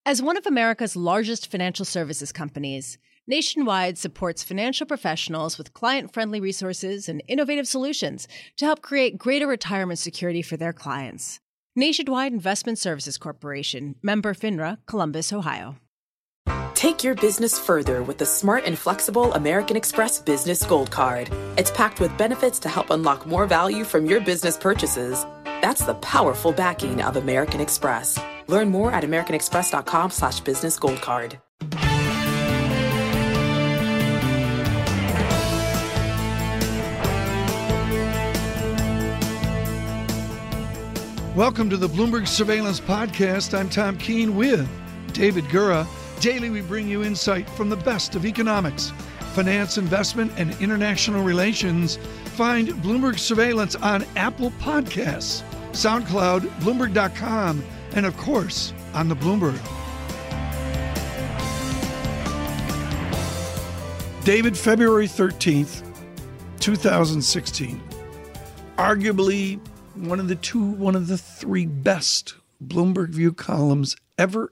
As one of America's largest financial services companies, Nationwide supports financial professionals with client-friendly resources and innovative solutions to help create greater retirement security for their clients. Nationwide Investment Services Corporation, member FINRA, Columbus, Ohio. Take your business further with the smart and flexible American Express Business Gold Card. It's packed with benefits to help unlock more value from your business purchases. That's the powerful backing of American Express. Learn more at americanexpress.com/businessgoldcard. Welcome to the Bloomberg Surveillance Podcast. I'm Tom Keene with David Gura. Daily, we bring you insight from the best of economics, finance, investment, and international relations. Find Bloomberg Surveillance on Apple Podcasts, SoundCloud, Bloomberg.com, and of course, on the Bloomberg. David, February 13th, 2016. Arguably one of the three best Bloomberg View columns ever.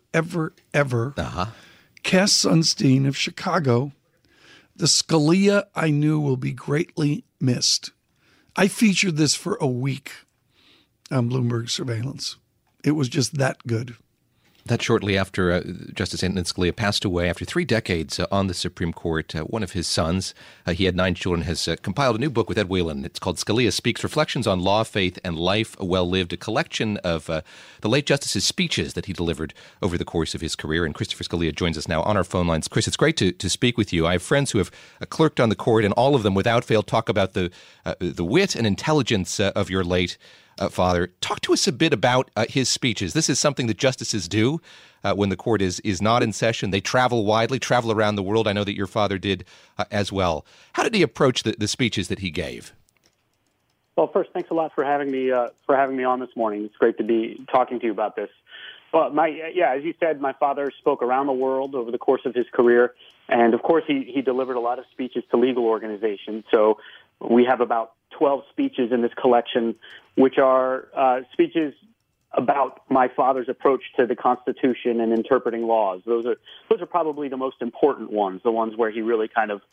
Cass Sunstein of Chicago. The Scalia I knew will be greatly missed. I featured this for a week on Bloomberg Surveillance. It was just that good. That's shortly after Justice Antonin Scalia passed away after 3 decades on the Supreme Court. One of his sons, he had 9 children, has compiled a new book with Ed Whalen. It's called Scalia Speaks, Reflections on Law, Faith, and Life Well Lived, a collection of the late Justice's speeches that he delivered over the course of his career. And Christopher Scalia joins us now on our phone lines. Chris, it's great to speak with you. I have friends who have clerked on the court, and all of them, without fail, talk about the wit and intelligence of your late father. Talk to us a bit about his speeches. This is something that justices do when the court is not in session. They travel widely, travel around the world. I know that your father did as well. How did he approach the speeches that he gave? Well, first, thanks a lot for having me on this morning. It's great to be talking to you about this. Well, as you said, my father spoke around the world over the course of his career, and of course, he delivered a lot of speeches to legal organizations. So we have about 12 speeches in this collection, which are speeches about my father's approach to the Constitution and interpreting laws. Those are probably the most important ones, the ones where he really kind of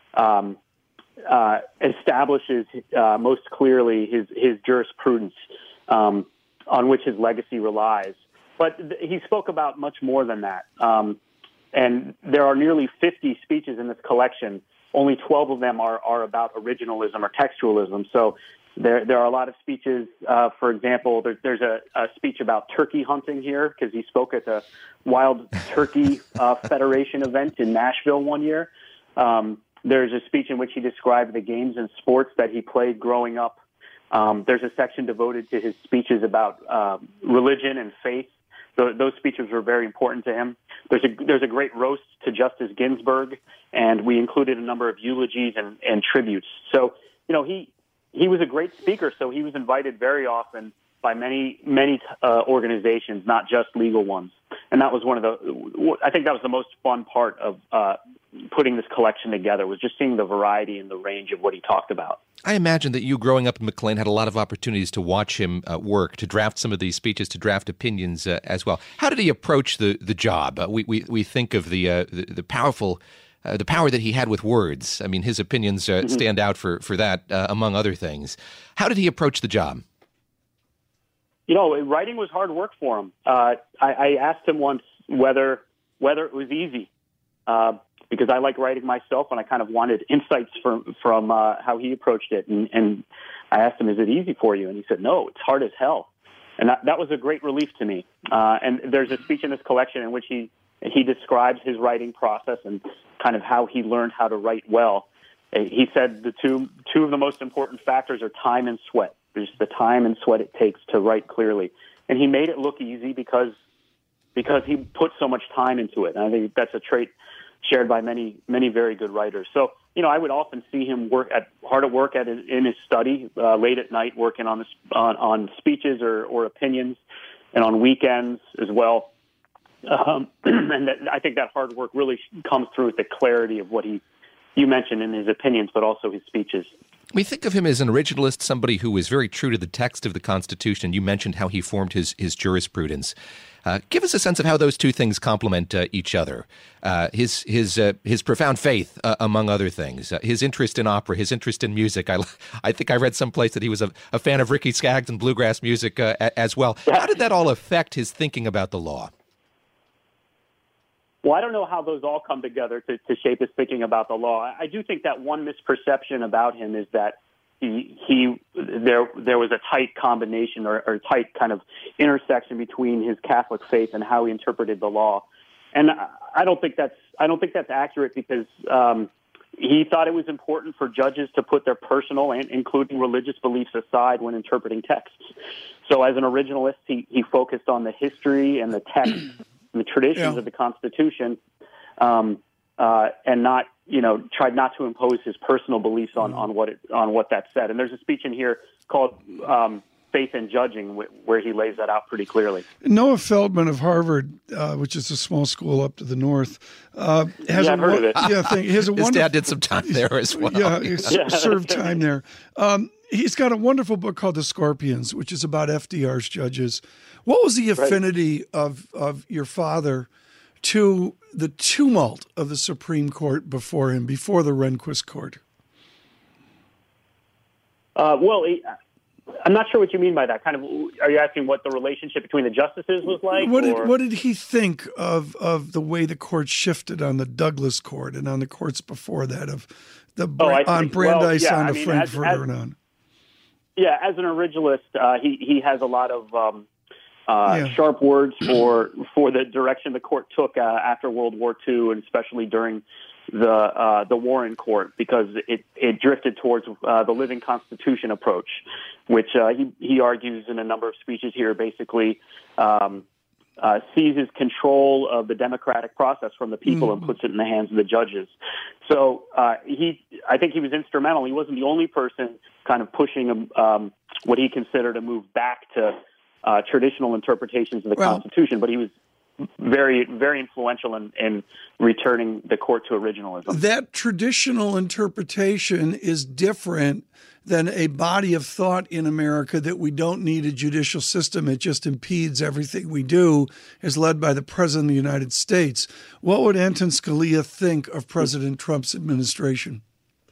establishes most clearly his jurisprudence on which his legacy relies. But he spoke about much more than that. And there are nearly 50 speeches in this collection. Only 12 of them are about originalism or textualism. So there are a lot of speeches. For example, there's a speech about turkey hunting here because he spoke at the Wild Turkey Federation event in Nashville one year. There's a speech in which he described the games and sports that he played growing up. There's a section devoted to his speeches about religion and faith. Those speeches were very important to him. There's a great roast to Justice Ginsburg, and we included a number of eulogies and tributes. So, he was a great speaker, so he was invited very often by many organizations, not just legal ones. And that was I think that was the most fun part of putting this collection together, was just seeing the variety and the range of what he talked about. I imagine that you, growing up in McLean, had a lot of opportunities to watch him work, to draft some of these speeches, to draft opinions as well. How did he approach the job? We think of the powerful the power that he had with words. I mean, his opinions stand out for that, among other things. How did he approach the job? Writing was hard work for him. I asked him once whether it was easy, because I like writing myself, and I kind of wanted insights from how he approached it. And I asked him, "Is it easy for you?" And he said, "No, it's hard as hell." And that was a great relief to me. And there's a speech in this collection in which he describes his writing process and kind of how he learned how to write well. He said the two of the most important factors are time and sweat. There's the time and sweat it takes to write clearly. And he made it look easy because he put so much time into it. And I think that's a trait shared by many, many very good writers. So, I would often see him hard at work in his study, late at night, working on speeches or opinions, and on weekends as well. And I think that hard work really comes through with the clarity of what you mentioned in his opinions, but also his speeches. We think of him as an originalist, somebody who was very true to the text of the Constitution. You mentioned how he formed his jurisprudence. Give us a sense of how those two things complement each other. His profound faith, among other things, his interest in opera, his interest in music. I think I read someplace that he was a fan of Ricky Skaggs and bluegrass music as well. How did that all affect his thinking about the law? Well, I don't know how those all come together to shape his thinking about the law. I do think that one misperception about him is that there was a tight combination or tight kind of intersection between his Catholic faith and how he interpreted the law. And I don't think that's accurate, because he thought it was important for judges to put their personal and including religious beliefs aside when interpreting texts. So as an originalist, he focused on the history and the text and the traditions of the Constitution, and not, tried not to impose his personal beliefs on what that said. And there's a speech in here called Faith and Judging, where he lays that out pretty clearly. Noah Feldman of Harvard, which is a small school up to the north, I've heard of it. Yeah, his dad did some time there as well. Yeah, he served time there. He's got a wonderful book called The Scorpions, which is about FDR's judges. What was the affinity of your father to the tumult of the Supreme Court before him, before the Rehnquist Court? I'm not sure what you mean by that. Kind of, are you asking what the relationship between the justices was like? What did he think of the way the court shifted on the Douglas Court and on the courts before that, of on Brandeis, on the Frankfurter, and on? Yeah, as an originalist, he has a lot of sharp words for the direction the court took after World War II, and especially during the Warren Court, because it drifted towards the living Constitution approach, which he argues in a number of speeches here, basically seizes control of the democratic process from the people and puts it in the hands of the judges. So I think he was instrumental. He wasn't the only person kind of pushing what he considered a move back to traditional interpretations of the Constitution, but he was very, very influential in returning the court to originalism. That traditional interpretation is different than a body of thought in America that we don't need a judicial system. It just impedes everything we do, is led by the President of the United States. What would Anton Scalia think of President Trump's administration?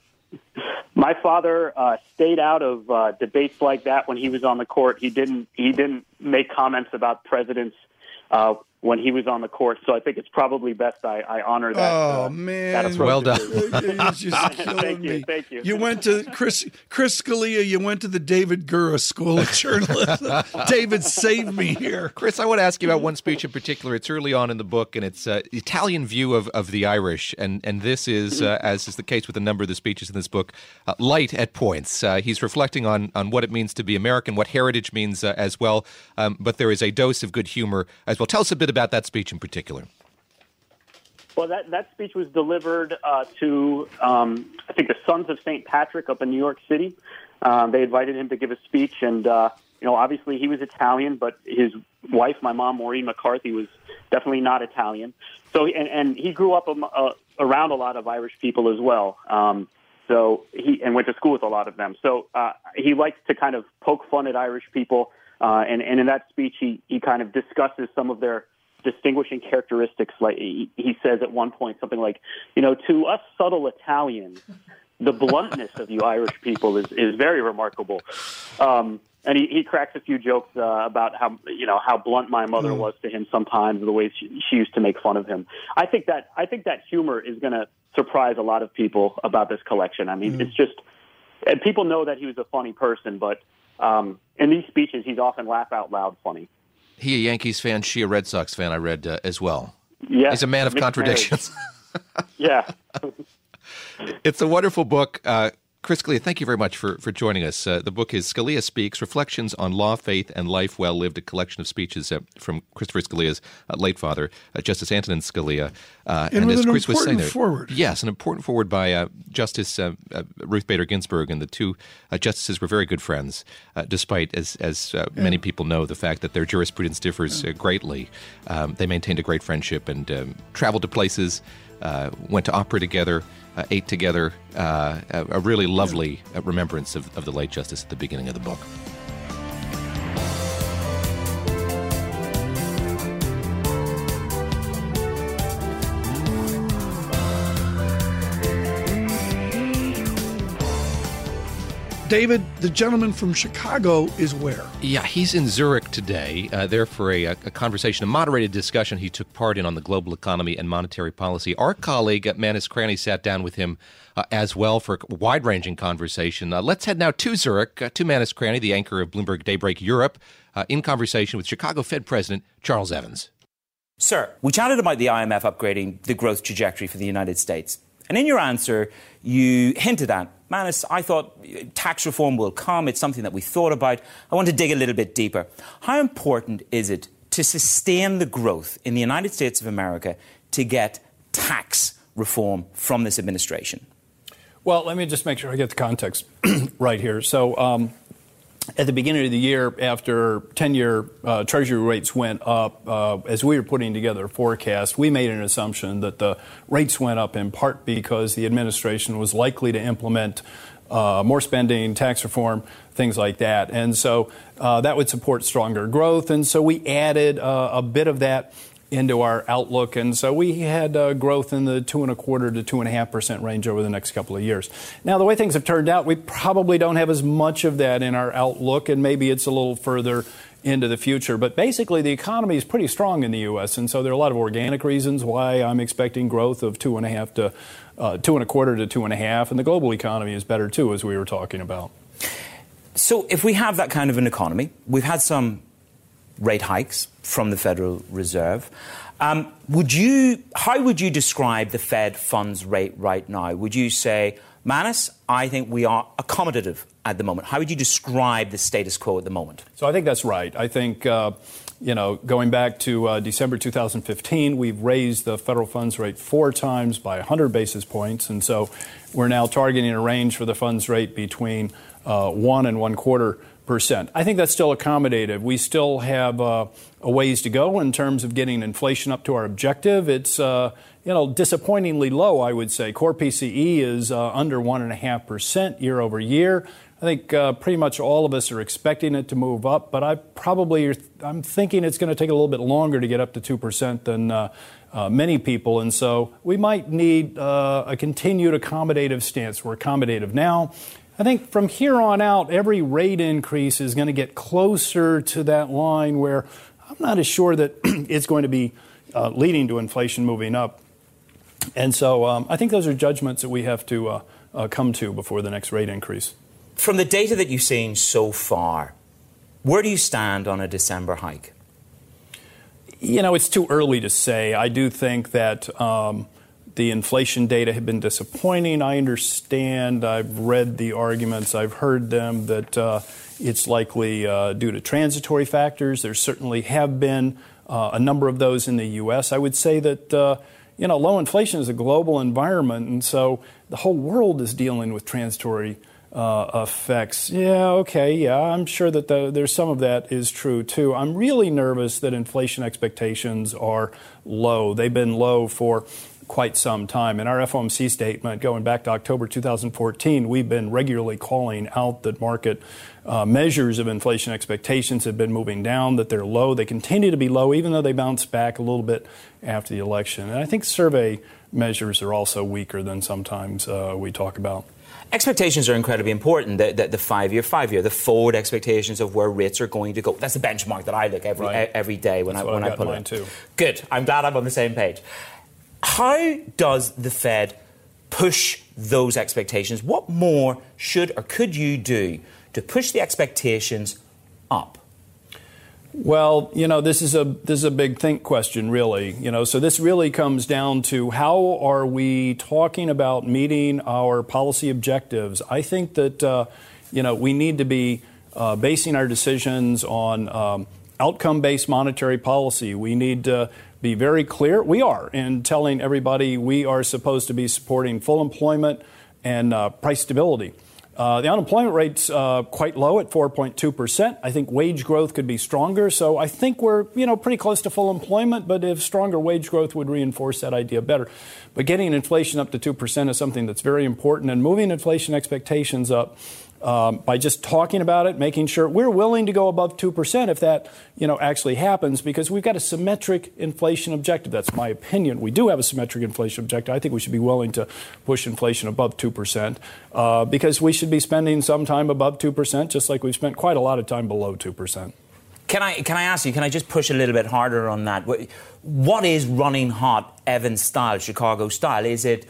My father stayed out of debates like that when he was on the court. He didn't make comments about presidents when he was on the court, so I think it's probably best I honor that. Oh, man. That well done. It's just killing me. Thank you. You went to Chris Scalia, you went to the David Gura School of Journalism. David saved me here. Chris, I want to ask you about one speech in particular. It's early on in the book, and it's Italian view of the Irish, and this is, as is the case with a number of the speeches in this book, light at points. He's reflecting on what it means to be American, what heritage means as well, but there is a dose of good humor as well. Tell us a bit about that speech in particular. Well, that speech was delivered to, I think, the Sons of St. Patrick up in New York City. They invited him to give a speech, and obviously he was Italian, but his wife, my mom, Maureen McCarthy, was definitely not Italian. So, and he grew up around a lot of Irish people as well. So he went to school with a lot of them. So he likes to kind of poke fun at Irish people, and in that speech he kind of discusses some of their distinguishing characteristics. Like he says at one point something like, to us subtle Italians, the bluntness of you Irish people is very remarkable. And he cracks a few jokes about how blunt my mother was to him sometimes, the way she used to make fun of him. I think that humor is going to surprise a lot of people about this collection. I mean, it's just, and people know that he was a funny person, but in these speeches, he's often laugh out loud funny. He a Yankees fan, she a Red Sox fan, I read as well. Yeah, he's a man of contradictions. Yeah. It's a wonderful book. Chris Scalia, thank you very much for joining us. The book is Scalia Speaks, Reflections on Law, Faith, and Life Well Lived, a collection of speeches from Christopher Scalia's late father, Justice Antonin Scalia. And as Chris was saying there, forward. Yes, an important forward by Justice Ruth Bader Ginsburg, and the two justices were very good friends, despite, as many people know, the fact that their jurisprudence differs greatly. They maintained a great friendship and traveled to places went to opera together, ate together. A really lovely remembrance of the late Justice at the beginning of the book. David, the gentleman from Chicago is where? Yeah, he's in Zurich today, there for a conversation, a moderated discussion he took part in on the global economy and monetary policy. Our colleague, Manus Cranny, sat down with him as well for a wide-ranging conversation. Let's head now to Zurich, to Manus Cranny, the anchor of Bloomberg Daybreak Europe, in conversation with Chicago Fed President Charles Evans. Sir, we chatted about the IMF upgrading the growth trajectory for the United States. And in your answer, you hinted at, Manus, I thought tax reform will come. It's something that we thought about. I want to dig a little bit deeper. How important is it to sustain the growth in the United States of America to get tax reform from this administration? Well, let me just make sure I get the context right here. So at the beginning of the year, after 10-year Treasury rates went up, as we were putting together a forecast, we made an assumption that the rates went up in part because the administration was likely to implement more spending, tax reform, things like that. And so that would support stronger growth. And so we added a bit of that into our outlook. And so we had growth in the 2.25% to 2.5% range over the next couple of years. Now, the way things have turned out, we probably don't have as much of that in our outlook, and maybe it's a little further into the future. But basically, the economy is pretty strong in the U.S., and so there are a lot of organic reasons why I'm expecting growth of 2.25% to 2.5%, and the global economy is better, too, as we were talking about. So if we have that kind of an economy, we've had some rate hikes from the Federal Reserve. How would you describe the Fed funds rate right now? Would you say, Manus, I think we are accommodative at the moment? How would you describe the status quo at the moment? So I think that's right. I think, going back to December 2015, we've raised the federal funds rate 4 times by 100 basis points. And so we're now targeting a range for the funds rate between 1 and 1/4%. I think that's still accommodative. We still have a ways to go in terms of getting inflation up to our objective. It's disappointingly low, I would say. Core PCE is under 1.5% year over year. I think pretty much all of us are expecting it to move up, but I'm thinking it's going to take a little bit longer to get up to 2% than many people. And so we might need a continued accommodative stance. We're accommodative now. I think from here on out, every rate increase is going to get closer to that line where I'm not as sure that it's going to be leading to inflation moving up. And so I think those are judgments that we have to come to before the next rate increase. From the data that you've seen so far, where do you stand on a December hike? It's too early to say. I do think that the inflation data have been disappointing. I understand. I've read the arguments. I've heard them that it's likely due to transitory factors. There certainly have been a number of those in the U.S. I would say that, low inflation is a global environment, and so the whole world is dealing with transitory effects. I'm sure that there's some of that is true, too. I'm really nervous that inflation expectations are low. They've been low for quite some time. In our FOMC statement going back to October 2014, we've been regularly calling out that market measures of inflation expectations have been moving down, that they're low. They continue to be low, even though they bounced back a little bit after the election. And I think survey measures are also weaker than sometimes we talk about. Expectations are incredibly important. The five-year, the forward expectations of where rates are going to go. That's the benchmark that I look every day when I put it. Too. Good. I'm glad I'm on the same page. How does the Fed push those expectations? What more should or could you do to push the expectations up? Well, this is a big think question, really. So this really comes down to how are we talking about meeting our policy objectives? I think that we need to be basing our decisions on outcome-based monetary policy. We need to be very clear. We are in telling everybody we are supposed to be supporting full employment and price stability. The unemployment rate's quite low at 4.2%. I think wage growth could be stronger. So I think we're, pretty close to full employment. But if stronger wage growth would reinforce that idea better. But getting inflation up to 2% is something that's very important. And moving inflation expectations up by just talking about it, making sure we're willing to go above 2% if that, actually happens, because we've got a symmetric inflation objective. That's my opinion. We do have a symmetric inflation objective. I think we should be willing to push inflation above 2% because we should be spending some time above 2%, just like we've spent quite a lot of time below 2%. Can I ask you, can I just push a little bit harder on that? What is running hot Evans style, Chicago style? Is it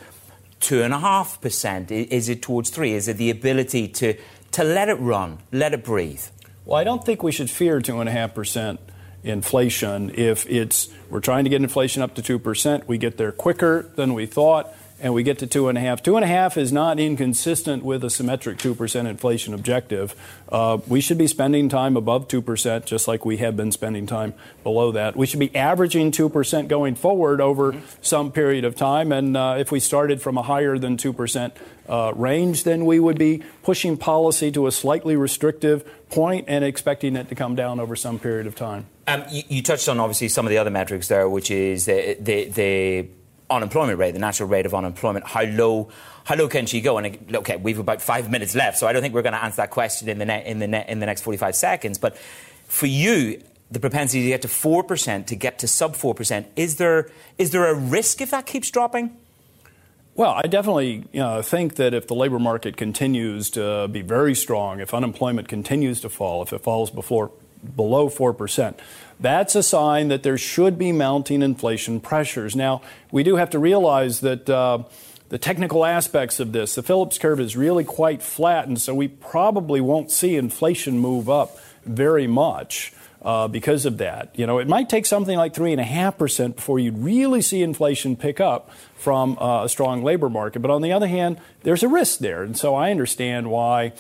2.5%? Is it towards 3%? Is it the ability to let it run, let it breathe? Well, I don't think we should fear 2.5% inflation. If we're trying to get inflation up to 2%, we get there quicker than we thought, and we get to 2.5%. 2.5% is not inconsistent with a symmetric 2% inflation objective. We should be spending time above 2%, just like we have been spending time below that. We should be averaging 2% going forward over some period of time. And if we started from a higher than 2% range, then we would be pushing policy to a slightly restrictive point and expecting it to come down over some period of time. You touched on, obviously, some of the other metrics there, which is the unemployment rate, the natural rate of unemployment. How low can she go? And okay, we've about 5 minutes left, so I don't think we're going to answer that question in the next 45 seconds. But for you, the propensity to get to 4%, to get to sub 4%, is there a risk if that keeps dropping? Well, I definitely think that if the labor market continues to be very strong, if unemployment continues to fall, if it falls below 4%, that's a sign that there should be mounting inflation pressures. Now, we do have to realize that the technical aspects of this, the Phillips curve is really quite flat, and so we probably won't see inflation move up very much because of that. It might take something like 3.5% before you'd really see inflation pick up from a strong labor market. But on the other hand, there's a risk there. And so I understand why,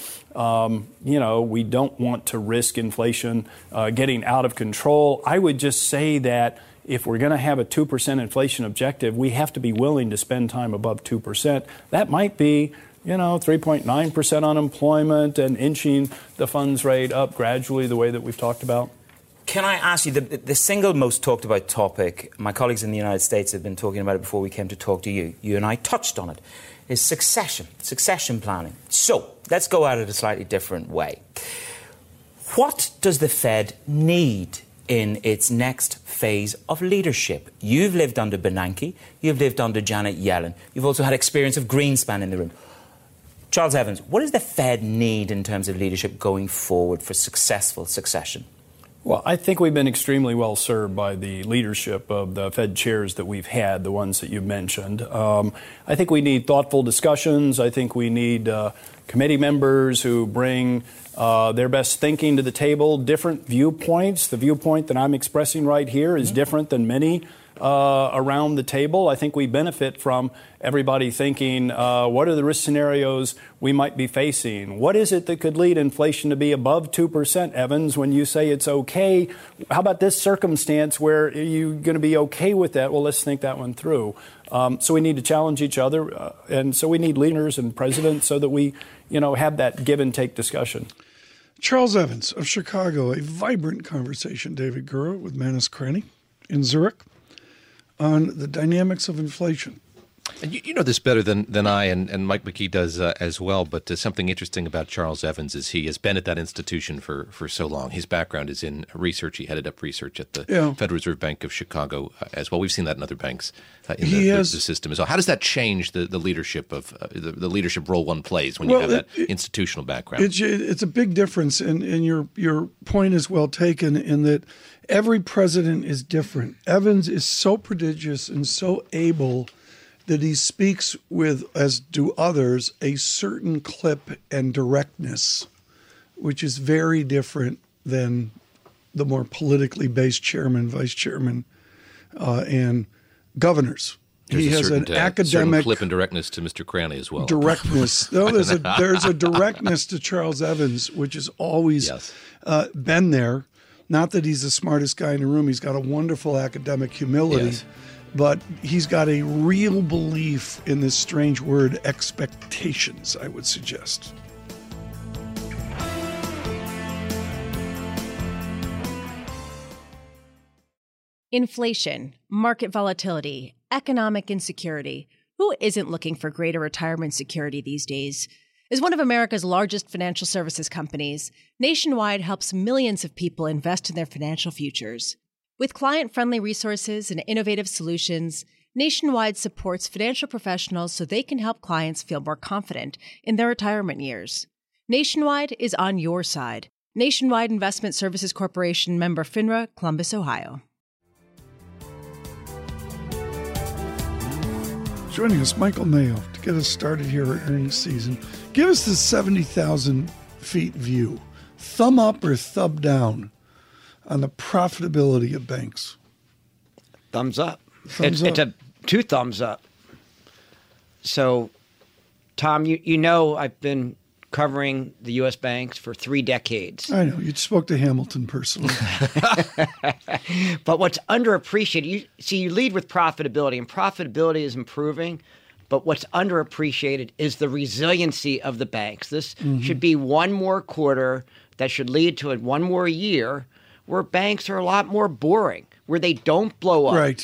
we don't want to risk inflation getting out of control. I would just say that if we're going to have a 2% inflation objective, we have to be willing to spend time above 2%. That might be 3.9% unemployment and inching the funds rate up gradually the way that we've talked about. Can I ask you, the single most talked about topic, my colleagues in the United States have been talking about it before we came to talk to you. You and I touched on it, is succession planning. So let's go at it a slightly different way. What does the Fed need in its next phase of leadership? You've lived under Bernanke, you've lived under Janet Yellen, you've also had experience of Greenspan in the room. Charles Evans, what does the Fed need in terms of leadership going forward for successful succession? Well, I think we've been extremely well served by the leadership of the Fed chairs that we've had, the ones that you mentioned. I think we need thoughtful discussions. I think we need committee members who bring their best thinking to the table, different viewpoints. The viewpoint that I'm expressing right here is different than many around the table. I think we benefit from everybody thinking, what are the risk scenarios we might be facing? What is it that could lead inflation to be above 2%, Evans, when you say it's okay? How about this circumstance where you're going to be okay with that? Well, let's think that one through. So we need to challenge each other, and so we need leaders and presidents so that we, have that give and take discussion. Charles Evans of Chicago, a vibrant conversation, David Gura with Manus Cranny in Zurich on the dynamics of inflation. And you know this better than I, and Mike McKee does as well, but something interesting about Charles Evans is he has been at that institution for so long. His background is in research. He headed up research at the Federal Reserve Bank of Chicago as well. We've seen that in other banks in the system as well. How does that change the leadership of the leadership role one plays when you have that institutional background? It's a big difference, and your point is well taken in that every president is different. Evans is so prodigious and so able that he speaks with, as do others, a certain clip and directness, which is very different than the more politically based chairman, vice chairman, and governors. He has an academic clip and directness to Mr. Cranny as well. Directness. No, there's a directness to Charles Evans, which has always been there. Not that he's the smartest guy in the room. He's got a wonderful academic humility. Yes. But he's got a real belief in this strange word, expectations, I would suggest. Inflation, market volatility, economic insecurity. Who isn't looking for greater retirement security these days? As one of America's largest financial services companies, Nationwide helps millions of people invest in their financial futures. With client-friendly resources and innovative solutions, Nationwide supports financial professionals so they can help clients feel more confident in their retirement years. Nationwide is on your side. Nationwide Investment Services Corporation, member FINRA, Columbus, Ohio. Joining us, Michael Mayo, to get us started here at earnings season. Give us the 70,000 feet view. Thumb up or thumb down on the profitability of banks? Thumbs up. Thumbs up. It's a two thumbs up. So, Tom, you know I've been covering the U.S. banks for 3 decades. I know. You spoke to Hamilton personally. But what's underappreciated, you lead with profitability, and profitability is improving. But what's underappreciated is the resiliency of the banks. This should be one more quarter that should lead to one more year where banks are a lot more boring, where they don't blow up. Right.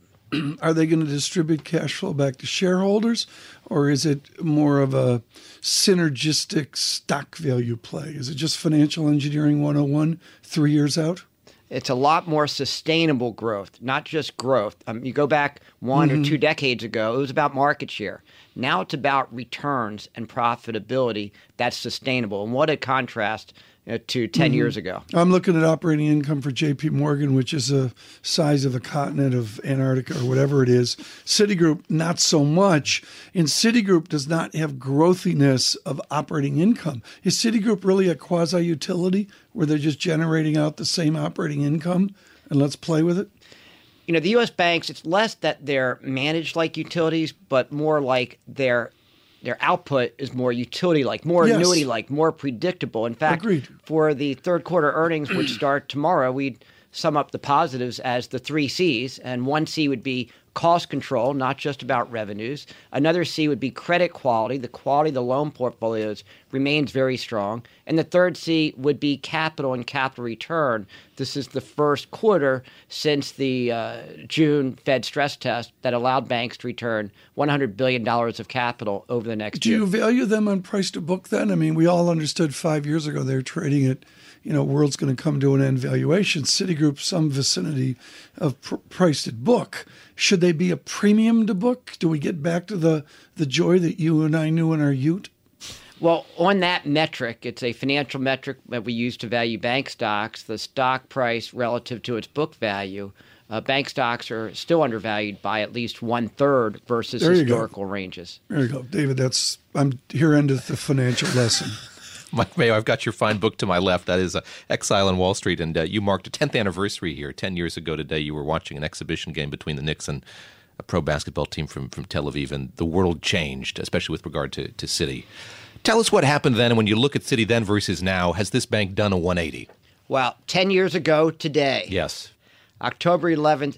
Are they going to distribute cash flow back to shareholders, or is it more of a synergistic stock value play? Is it just financial engineering 101 3 years out? It's a lot more sustainable growth, not just growth. You go back 1 or 2 decades ago, it was about market share. Now it's about returns and profitability that's sustainable. And what a contrast to 10 years ago. I'm looking at operating income for J.P. Morgan, which is the size of the continent of Antarctica or whatever it is. Citigroup, not so much. And Citigroup does not have growthiness of operating income. Is Citigroup really a quasi-utility where they're just generating out the same operating income and let's play with it? You know, the U.S. banks, it's less that they're managed like utilities, but more like their output is more utility-like, more annuity-like, more predictable. In fact, Agreed. For the third quarter earnings, which start tomorrow, we'd sum up the positives as the 3 C's. And 1 C would be cost control, not just about revenues. Another C would be credit quality. The quality of the loan portfolios remains very strong. And the third C would be capital and capital return. This is the first quarter since the June Fed stress test that allowed banks to return $100 billion of capital over the next year. Do you value them on price to book then? I mean, we all understood 5 years ago they were trading at, world's going to come to an end valuation. Citigroup, some vicinity of price to book. Should they be a premium to book? Do we get back to the joy that you and I knew in our youth? Well, on that metric, it's a financial metric that we use to value bank stocks, the stock price relative to its book value. Bank stocks are still undervalued by at least 1/3 versus historical ranges. There you go. David, I'm here endeth the financial lesson. Mike Mayo, I've got your fine book to my left. That is Exile on Wall Street, and you marked a 10th anniversary here. 10 years ago today, you were watching an exhibition game between the Knicks and a pro basketball team from Tel Aviv, and the world changed, especially with regard to Citi. Tell us what happened then, and when you look at Citi then versus now, has this bank done a 180? Well, 10 years ago today. Yes. October 11th,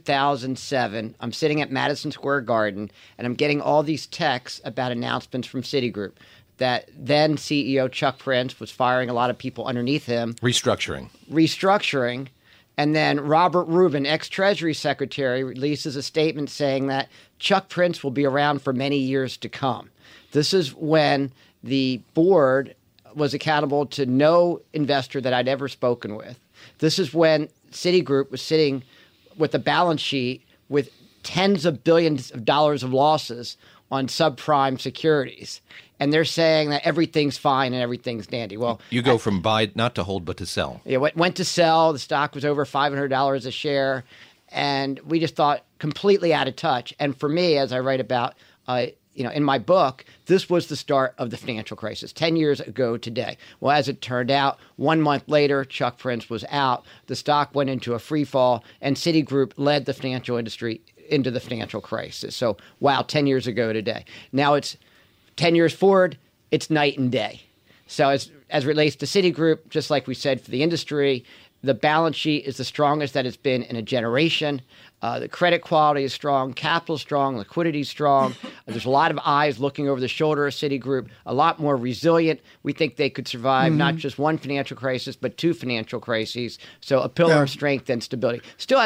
2007, I'm sitting at Madison Square Garden, and I'm getting all these texts about announcements from Citigroup that then CEO Chuck Prince was firing a lot of people underneath him. Restructuring. And then Robert Rubin, ex-Treasury Secretary, releases a statement saying that Chuck Prince will be around for many years to come. This is when the board was accountable to no investor that I'd ever spoken with. This is when Citigroup was sitting with a balance sheet with tens of billions of dollars of losses on subprime securities. And they're saying that everything's fine and everything's dandy. Well, you go from buy, not to hold, but to sell. Yeah, went to sell. The stock was over $500 a share. And we just thought completely out of touch. And for me, as I write about in my book, this was the start of the financial crisis 10 years ago today. Well, as it turned out, 1 month later, Chuck Prince was out. The stock went into a free fall, and Citigroup led the financial industry into the financial crisis. So, wow, 10 years ago today. Now it's 10 years forward, it's night and day. So as it relates to Citigroup, just like we said for the industry, the balance sheet is the strongest that it's been in a generation. The credit quality is strong, capital strong, liquidity strong. There's a lot of eyes looking over the shoulder of Citigroup, a lot more resilient. We think they could survive not just one financial crisis, but 2 financial crises. So a pillar of strength and stability. Still hasn't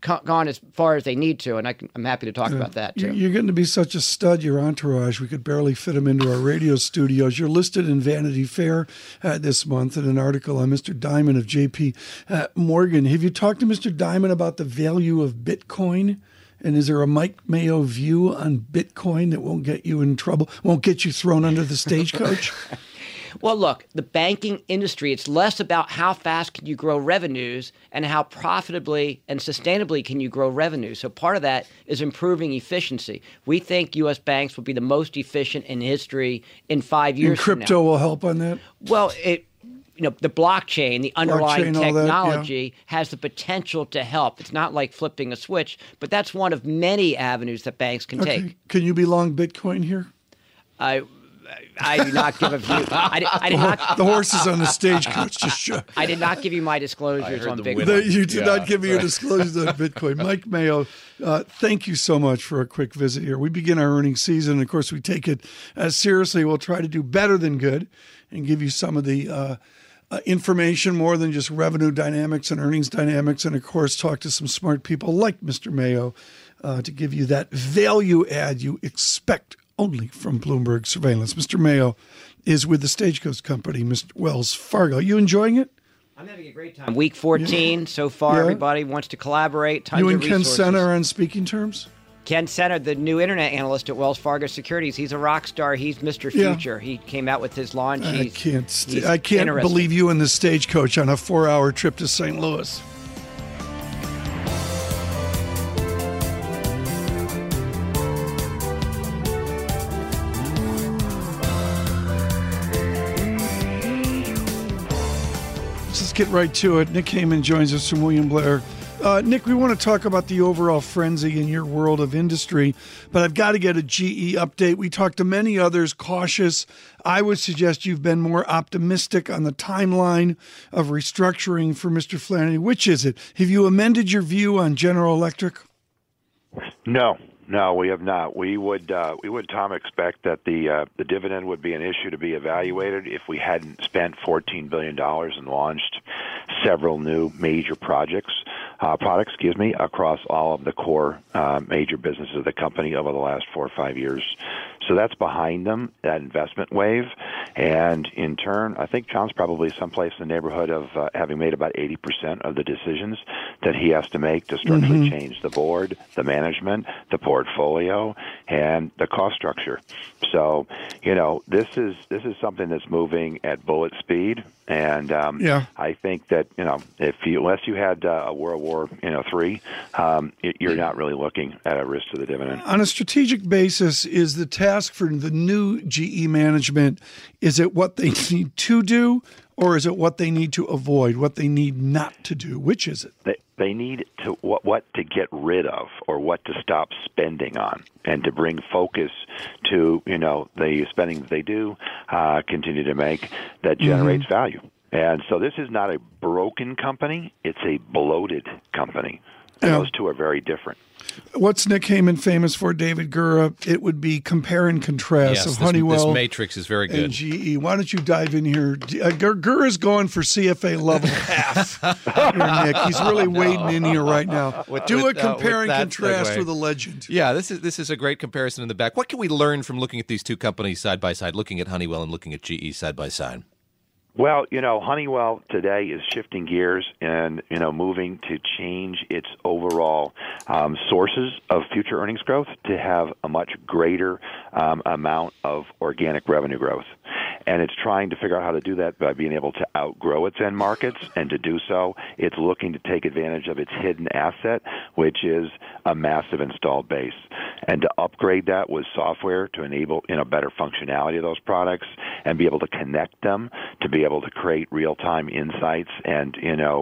gone as far as they need to, and I'm happy to talk about that too. You're getting to be such a stud, your entourage. We could barely fit them into our radio studios. You're listed in Vanity Fair this month in an article on Mr. Dimon of J.P. Morgan. Have you talked to Mr. Dimon about the value of Bitcoin? And is there a Mike Mayo view on Bitcoin that won't get you in trouble, won't get you thrown under the stagecoach? Well, look, the banking industry, it's less about how fast can you grow revenues and how profitably and sustainably can you grow revenue. So part of that is improving efficiency. We think U.S. banks will be the most efficient in history in 5 years from now. And crypto will help on that? Well, the blockchain, the underlying technology has the potential to help. It's not like flipping a switch, but that's one of many avenues that banks can take. Can you be long Bitcoin here? I do not give a view. I did not. The horse is on the stagecoach. Just shut. I did not give you my disclosures on Bitcoin. You did not give me your disclosures on Bitcoin. Mike Mayo, thank you so much for a quick visit here. We begin our earnings season. Of course, we take it seriously. We'll try to do better than good and give you some of the information more than just revenue dynamics and earnings dynamics. And, of course, talk to some smart people like Mr. Mayo to give you that value add you expect only from Bloomberg Surveillance. Mr. Mayo is with the Stagecoach Company, Mr. Wells Fargo. You enjoying it? I'm having a great time. Week 14 so far. Everybody wants to collaborate. Tons you and of resources. Ken Sena are on speaking terms? Ken Sena, the new internet analyst at Wells Fargo Securities, he's a rock star. He's Mr. Future. He came out with his launch. I can't believe you in the Stagecoach on a 4-hour trip to St. Louis. Let's get right to it. Nick Heyman joins us from William Blair. Nick, we want to talk about the overall frenzy in your world of industry, but I've got to get a GE update. We talked to many others, cautious. I would suggest you've been more optimistic on the timeline of restructuring for Mr. Flannery. Which is it? Have you amended your view on General Electric? No, we have not. We would, Tom, expect that the dividend would be an issue to be evaluated if we hadn't spent $14 billion and launched several new major products, across all of the core major businesses of the company over the last 4 or 5 years. So that's behind them, that investment wave. And in turn, I think John's probably someplace in the neighborhood of having made about 80% of the decisions that he has to make to structurally change the board, the management, the portfolio, and the cost structure. So, this is something that's moving at bullet speed. And I think that, unless you had a World War III, you're not really looking at a risk to the dividend. On a strategic basis, is the task for the new GE management, is it what they need to do, or is it what they need to avoid, what they need not to do? Which is it? They need to what to get rid of or what to stop spending on, and to bring focus to the spending that they do continue to make that generates value. And so this is not a broken company; it's a bloated company. And those two are very different. What's Nick Heyman famous for, David Gura? It would be compare and contrast of Honeywell. This matrix is very good. And GE. Why don't you dive in here? Gura's going for CFA level half. Here, Nick. He's really wading in here right now. Do a compare and contrast with a legend. Yeah, this is a great comparison in the back. What can we learn from looking at these two companies side by side, looking at Honeywell and looking at GE side by side? Well, Honeywell today is shifting gears and, moving to change its overall sources of future earnings growth to have a much greater amount of organic revenue growth. And it's trying to figure out how to do that by being able to outgrow its end markets. And to do so, it's looking to take advantage of its hidden asset, which is a massive installed base. And to upgrade that with software to enable, better functionality of those products and be able to connect them, to be able to create real-time insights. And,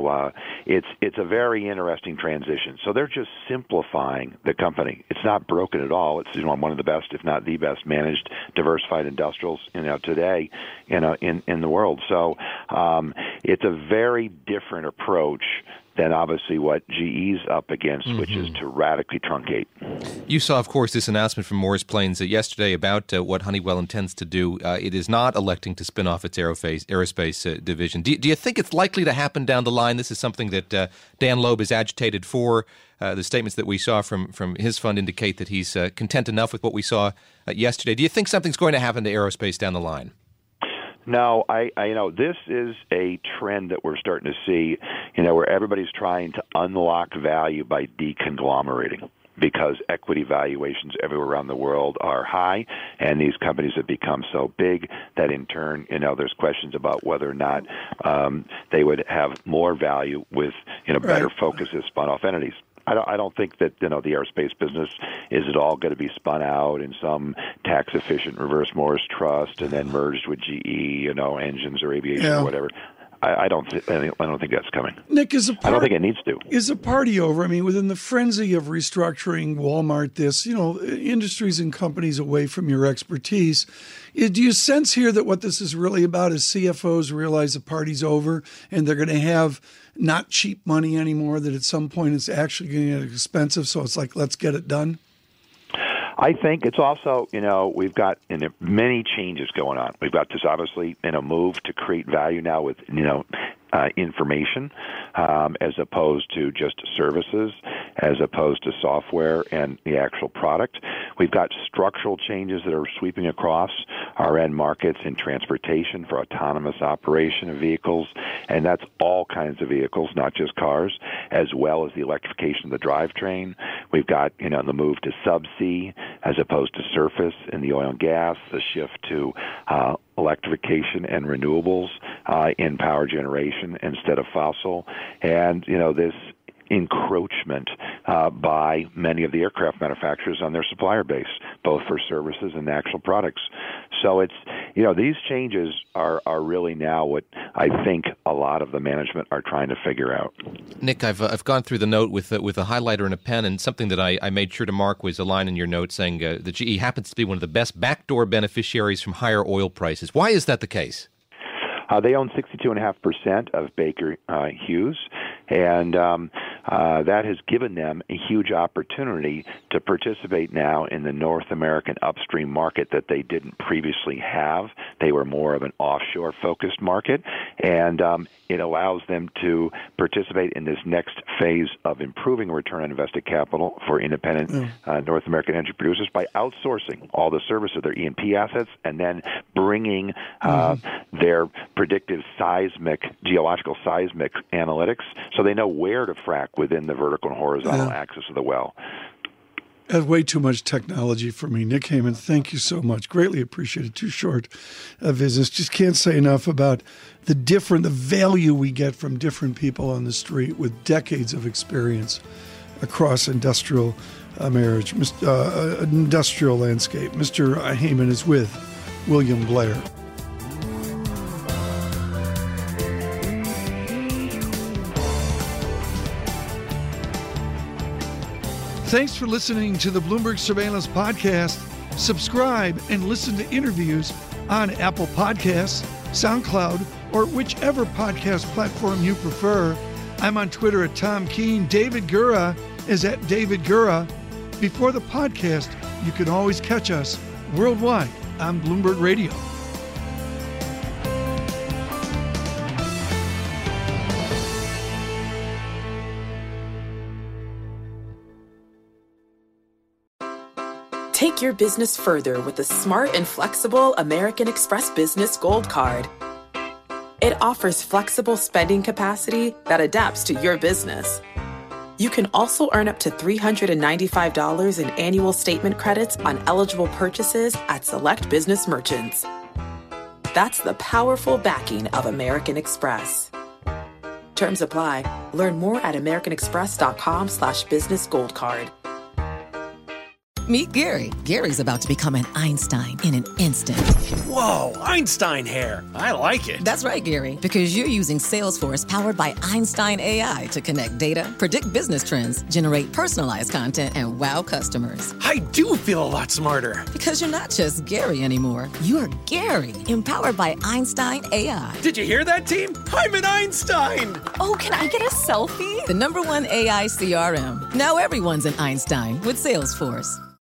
it's a very interesting transition. So they're just simplifying the company. It's not broken at all. It's, one of the best, if not the best, managed diversified industrials, today, in the world. So it's a very different approach than obviously what GE's up against, which is to radically truncate. You saw, of course, this announcement from Morris Plains yesterday about what Honeywell intends to do. It is not electing to spin off its aerospace division. Do you think it's likely to happen down the line? This is something that Dan Loeb is agitated for. The statements that we saw from his fund indicate that he's content enough with what we saw yesterday. Do you think something's going to happen to aerospace down the line? No, I this is a trend that we're starting to see, where everybody's trying to unlock value by deconglomerating, because equity valuations everywhere around the world are high, and these companies have become so big that in turn, there's questions about whether or not they would have more value with, better focus as spun-off entities. I don't think that the aerospace business is at all going to be spun out in some tax-efficient reverse Morris trust and then merged with GE, engines or aviation or whatever. I don't think that's coming. Nick, I don't think it needs to. Is a party over? I mean, within the frenzy of restructuring Walmart, industries and companies away from your expertise, do you sense here that what this is really about is CFOs realize the party's over and they're going to have not cheap money anymore, that at some point it's actually going to get expensive, so it's like, let's get it done? I think it's also, we've got many changes going on. We've got this, obviously, move to create value now with, information as opposed to just services, as opposed to software and the actual product. We've got structural changes that are sweeping across our end markets in transportation for autonomous operation of vehicles, and that's all kinds of vehicles, not just cars, as well as the electrification of the drivetrain. We've got, the move to subsea as opposed to surface in the oil and gas, the shift to electrification and renewables in power generation instead of fossil, and, this encroachment by many of the aircraft manufacturers on their supplier base, both for services and actual products. So it's, these changes are really now what I think a lot of the management are trying to figure out. Nick, I've gone through the note with a highlighter and a pen, and something that I made sure to mark was a line in your note saying that GE happens to be one of the best backdoor beneficiaries from higher oil prices. Why is that the case? They own 62.5% of Baker Hughes, and that has given them a huge opportunity to participate now in the North American upstream market that they didn't previously have. They were more of an offshore-focused market, and it allows them to participate in this next phase of improving return on invested capital for independent North American energy producers by outsourcing all the service of their E&P assets and then bringing their predictive geological seismic analytics, so they know where to frack within the vertical and horizontal axis of the well. That's way too much technology for me. Nick Heymann, thank you so much. Greatly appreciated. Too short a visit. Just can't say enough about the value we get from different people on the street with decades of experience across industrial industrial landscape. Mr. Heymann is with William Blair. Thanks for listening to the Bloomberg Surveillance Podcast. Subscribe and listen to interviews on Apple Podcasts, SoundCloud, or whichever podcast platform you prefer. I'm on Twitter at Tom Keene. David Gura is at David Gura. Before the podcast, you can always catch us worldwide on Bloomberg Radio. Take your business further with the smart and flexible American Express Business Gold Card. It offers flexible spending capacity that adapts to your business. You can also earn up to $395 in annual statement credits on eligible purchases at select business merchants. That's the powerful backing of American Express. Terms apply. Learn more at americanexpress.com/businessgoldcard. Meet Gary. Gary's about to become an Einstein in an instant. Whoa, Einstein hair. I like it. That's right, Gary, because you're using Salesforce powered by Einstein AI to connect data, predict business trends, generate personalized content, and wow customers. I do feel a lot smarter. Because you're not just Gary anymore. You're Gary, empowered by Einstein AI. Did you hear that, team? I'm an Einstein. Oh, can I get a selfie? The #1 AI CRM. Now everyone's an Einstein with Salesforce.